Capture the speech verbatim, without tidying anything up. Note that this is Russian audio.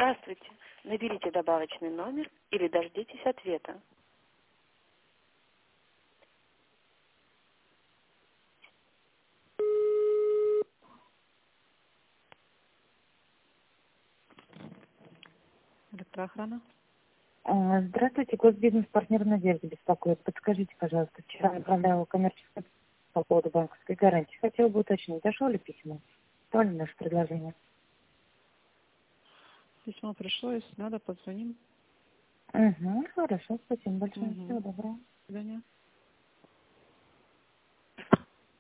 Здравствуйте. Наберите добавочный номер или дождитесь ответа. Электроохрана. А, Здравствуйте, госбизнес-партнер Надежда беспокоит. Подскажите, пожалуйста, вчера направляла коммерческое по поводу банковской гарантии. Хотела бы уточнить, дошло ли письмо? То ли наше предложение? Письмо пришло, если надо, позвоним. Угу, хорошо, спасибо большое. Угу. Всего доброго. До свидания.